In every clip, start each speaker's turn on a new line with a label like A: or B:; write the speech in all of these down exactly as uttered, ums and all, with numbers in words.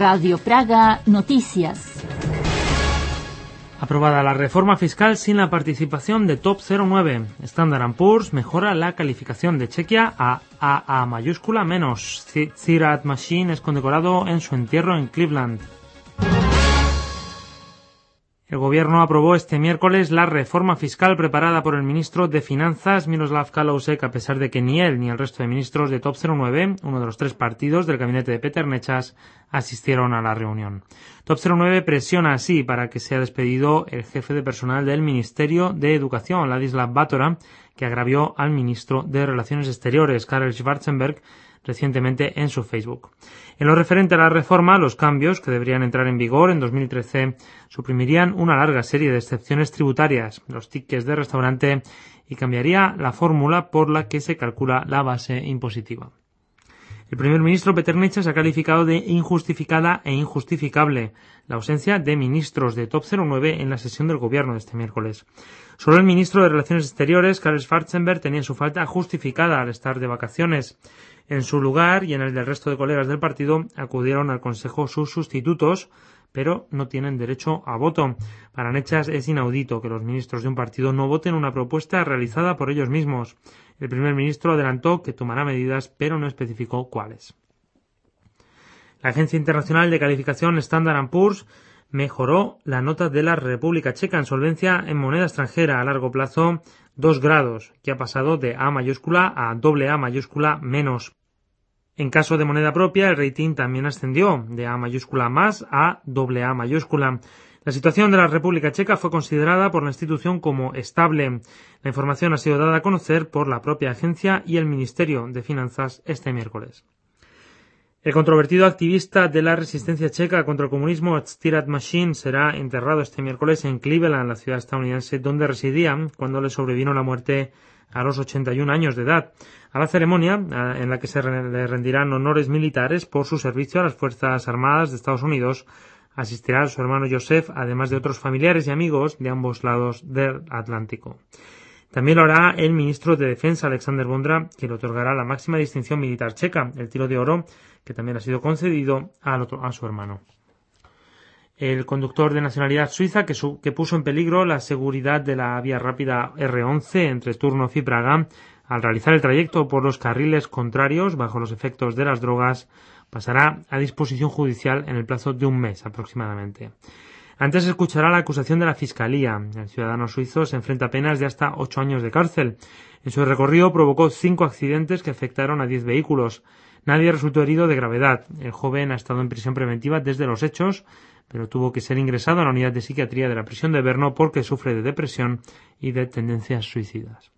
A: Radio Praga Noticias.
B: Aprobada la reforma fiscal sin la participación de Top cero nueve. Standard and Poor's mejora la calificación de Chequia a A A mayúscula menos. Ziraat Machine es condecorado en su entierro en Cleveland. El Gobierno aprobó este miércoles la reforma fiscal preparada por el ministro de Finanzas, Miroslav Kalousek, a pesar de que ni él ni el resto de ministros de Top cero nueve, uno de los tres partidos del gabinete de Peter Nečas, asistieron a la reunión. Top cero nueve presiona así para que sea despedido el jefe de personal del Ministerio de Educación, Ladislav Batora, que agravió al ministro de Relaciones Exteriores, Karel Schwarzenberg, recientemente en su Facebook. En lo referente a la reforma, los cambios, que deberían entrar en vigor en dos mil trece, suprimirían una larga serie de excepciones tributarias, los tickets de restaurante, y cambiaría la fórmula por la que se calcula la base impositiva. El primer ministro Peter Nečas ha calificado de injustificada e injustificable la ausencia de ministros de Top cero nueve en la sesión del Gobierno de este miércoles. Solo el ministro de Relaciones Exteriores, Karel Schwarzenberg, tenía su falta justificada al estar de vacaciones. En su lugar y en el del resto de colegas del partido acudieron al Consejo sus sustitutos, pero no tienen derecho a voto. Para Nečas es inaudito que los ministros de un partido no voten una propuesta realizada por ellos mismos. El primer ministro adelantó que tomará medidas, pero no especificó cuáles. La Agencia Internacional de Calificación Standard and Poor's mejoró la nota de la República Checa en solvencia en moneda extranjera a largo plazo dos grados, que ha pasado de A mayúscula a doble A mayúscula menos. En caso de moneda propia, el rating también ascendió de A mayúscula más a doble A mayúscula. La situación de la República Checa fue considerada por la institución como estable. La información ha sido dada a conocer por la propia agencia y el Ministerio de Finanzas este miércoles. El controvertido activista de la resistencia checa contra el comunismo, Ziraat Machine, será enterrado este miércoles en Cleveland, la ciudad estadounidense donde residía cuando le sobrevino la muerte a los ochenta y un años de edad. A la ceremonia, en la que se le rendirán honores militares por su servicio a las Fuerzas Armadas de Estados Unidos, asistirá su hermano Joseph, además de otros familiares y amigos de ambos lados del Atlántico. También lo hará el ministro de Defensa, Alexander Vondra, que le otorgará la máxima distinción militar checa, el Tiro de Oro, que también ha sido concedido al otro, a su hermano. El conductor de nacionalidad suiza, que, su, que puso en peligro la seguridad de la vía rápida erre once entre Turnov y Praga, al realizar el trayecto por los carriles contrarios bajo los efectos de las drogas, pasará a disposición judicial en el plazo de un mes aproximadamente. Antes se escuchará la acusación de la Fiscalía. El ciudadano suizo se enfrenta a penas de hasta ocho años de cárcel. En su recorrido provocó cinco accidentes que afectaron a diez vehículos. Nadie resultó herido de gravedad. El joven ha estado en prisión preventiva desde los hechos, pero tuvo que ser ingresado a la unidad de psiquiatría de la prisión de Brno porque sufre de depresión y de tendencias suicidas.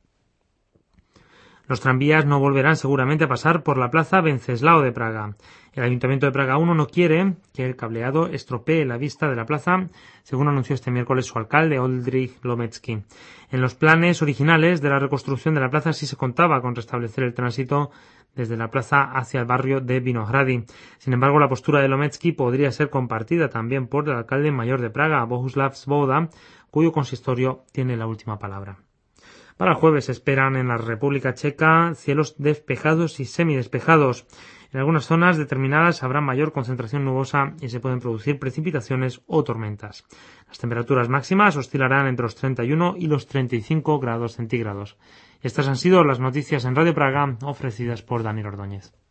B: Los tranvías no volverán seguramente a pasar por la plaza Wenceslao de Praga. El Ayuntamiento de Praga uno no quiere que el cableado estropee la vista de la plaza, según anunció este miércoles su alcalde, Oldrich Lomecki. En los planes originales de la reconstrucción de la plaza sí se contaba con restablecer el tránsito desde la plaza hacia el barrio de Vinohrady. Sin embargo, la postura de Lomecki podría ser compartida también por el alcalde mayor de Praga, Bohuslav Svoboda, cuyo consistorio tiene la última palabra. Para el jueves se esperan en la República Checa cielos despejados y semidespejados. En algunas zonas determinadas habrá mayor concentración nubosa y se pueden producir precipitaciones o tormentas. Las temperaturas máximas oscilarán entre los treinta y uno y los treinta y cinco grados centígrados. Estas han sido las noticias en Radio Praga ofrecidas por Daniel Ordóñez.